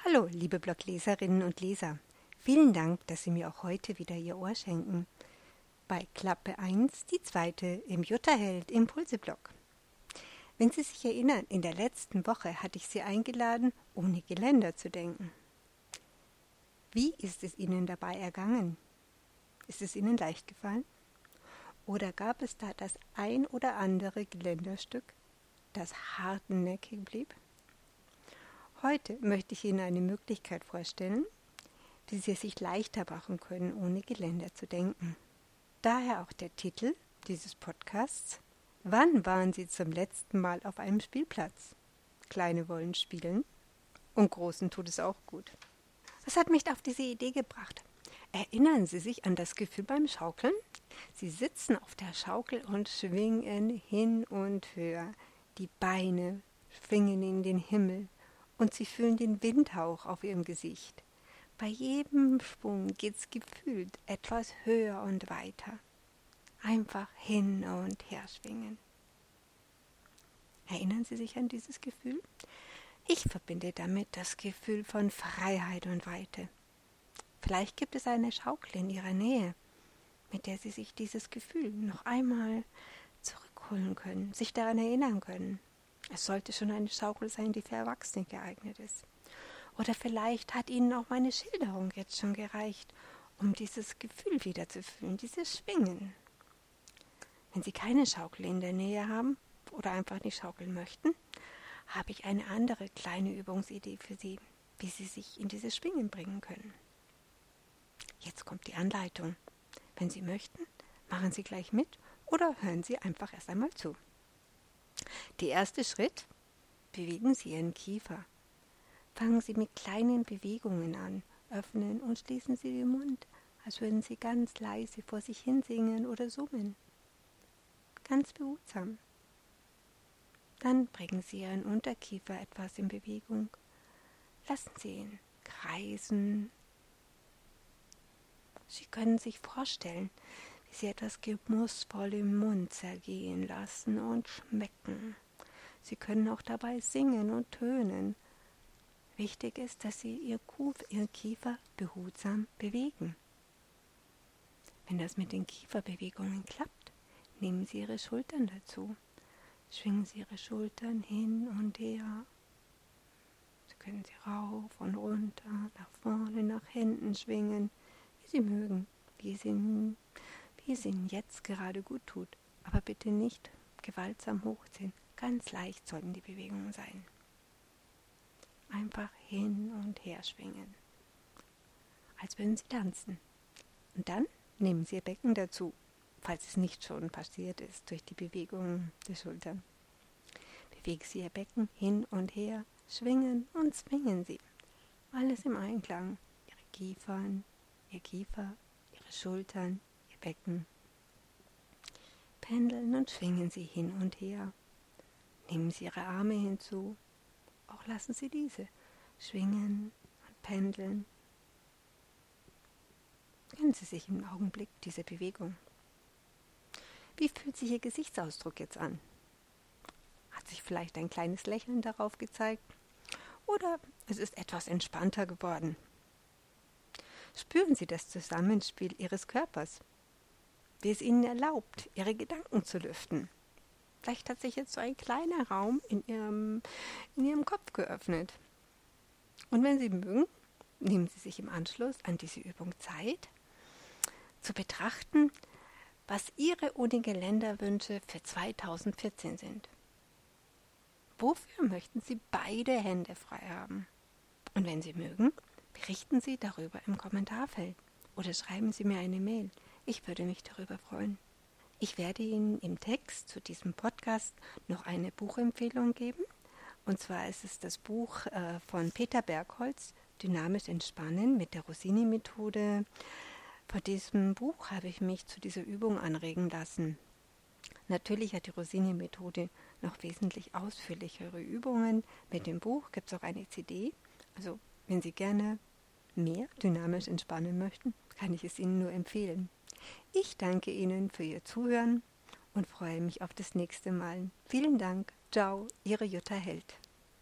Hallo, liebe Blogleserinnen und Leser. Vielen Dank, dass Sie mir auch heute wieder Ihr Ohr schenken. Bei Klappe 1, die zweite im Jutterheld Impulse-Blog. Wenn Sie sich erinnern, in der letzten Woche hatte ich Sie eingeladen, ohne Geländer zu denken. Wie ist es Ihnen dabei ergangen? Ist es Ihnen leicht gefallen? Oder gab es da das ein oder andere Geländerstück, das hartnäckig blieb? Heute möchte ich Ihnen eine Möglichkeit vorstellen, wie Sie es sich leichter machen können, ohne Geländer zu denken. Daher auch der Titel dieses Podcasts: Wann waren Sie zum letzten Mal auf einem Spielplatz? Kleine wollen spielen und Großen tut es auch gut. Was hat mich auf diese Idee gebracht? Erinnern Sie sich an das Gefühl beim Schaukeln? Sie sitzen auf der Schaukel und schwingen hin und her. Die Beine schwingen in den Himmel und Sie fühlen den Windhauch auf Ihrem Gesicht. Bei jedem Schwung geht's gefühlt etwas höher und weiter. Einfach hin und her schwingen. Erinnern Sie sich an dieses Gefühl? Ich verbinde damit das Gefühl von Freiheit und Weite. Vielleicht gibt es eine Schaukel in Ihrer Nähe, mit der Sie sich dieses Gefühl noch einmal zurückholen können, sich daran erinnern können. Es sollte schon eine Schaukel sein, die für Erwachsene geeignet ist. Oder vielleicht hat Ihnen auch meine Schilderung jetzt schon gereicht, um dieses Gefühl wieder zu fühlen, dieses Schwingen. Wenn Sie keine Schaukel in der Nähe haben oder einfach nicht schaukeln möchten, habe ich eine andere kleine Übungsidee für Sie, wie Sie sich in dieses Schwingen bringen können. Jetzt kommt die Anleitung. Wenn Sie möchten, machen Sie gleich mit oder hören Sie einfach erst einmal zu. Der erste Schritt: bewegen Sie Ihren Kiefer. Fangen Sie mit kleinen Bewegungen an. Öffnen und schließen Sie den Mund, als würden Sie ganz leise vor sich hin singen oder summen. Ganz behutsam. Dann bringen Sie Ihren Unterkiefer etwas in Bewegung. Lassen Sie ihn kreisen. Sie können sich vorstellen, wie Sie etwas genussvoll im Mund zergehen lassen und schmecken. Sie können auch dabei singen und tönen. Wichtig ist, dass Sie Ihren Kiefer behutsam bewegen. Wenn das mit den Kieferbewegungen klappt, nehmen Sie Ihre Schultern dazu. Schwingen Sie Ihre Schultern hin und her. Sie können sie rauf und runter, nach vorne, nach hinten schwingen, wie Sie mögen, wie es Ihnen jetzt gerade gut tut. Aber bitte nicht gewaltsam hochziehen. Ganz leicht sollten die Bewegungen sein. Einfach hin und her schwingen, als würden Sie tanzen. Und dann nehmen Sie Ihr Becken dazu, falls es nicht schon passiert ist durch die Bewegungen der Schultern. Bewegen Sie Ihr Becken hin und her, schwingen und zwingen Sie. Alles im Einklang. Ihr Kiefer, Ihre Schultern, Ihr Becken. Pendeln und schwingen Sie hin und her. Nehmen Sie Ihre Arme hinzu. Auch lassen Sie diese schwingen und pendeln. Gönnen Sie sich im Augenblick diese Bewegung. Wie fühlt sich Ihr Gesichtsausdruck jetzt an? Hat sich vielleicht ein kleines Lächeln darauf gezeigt? Oder es ist etwas entspannter geworden? Spüren Sie das Zusammenspiel Ihres Körpers, wie es Ihnen erlaubt, Ihre Gedanken zu lüften. Vielleicht hat sich jetzt so ein kleiner Raum in Ihrem Kopf geöffnet. Und wenn Sie mögen, nehmen Sie sich im Anschluss an diese Übung Zeit, zu betrachten, was Ihre Ohne-Geländer-Wünsche für 2014 sind. Wofür möchten Sie beide Hände frei haben? Und wenn Sie mögen, berichten Sie darüber im Kommentarfeld oder schreiben Sie mir eine Mail. Ich würde mich darüber freuen. Ich werde Ihnen im Text zu diesem Podcast noch eine Buchempfehlung geben. Und zwar ist es das Buch von Peter Bergholz, Dynamisch Entspannen mit der Rossini-Methode. Vor diesem Buch habe ich mich zu dieser Übung anregen lassen. Natürlich hat die Rossini-Methode noch wesentlich ausführlichere Übungen. Mit dem Buch gibt es auch eine CD. Also wenn Sie gerne mehr dynamisch entspannen möchten, kann ich es Ihnen nur empfehlen. Ich danke Ihnen für Ihr Zuhören und freue mich auf das nächste Mal. Vielen Dank. Ciao, Ihre Jutta Held.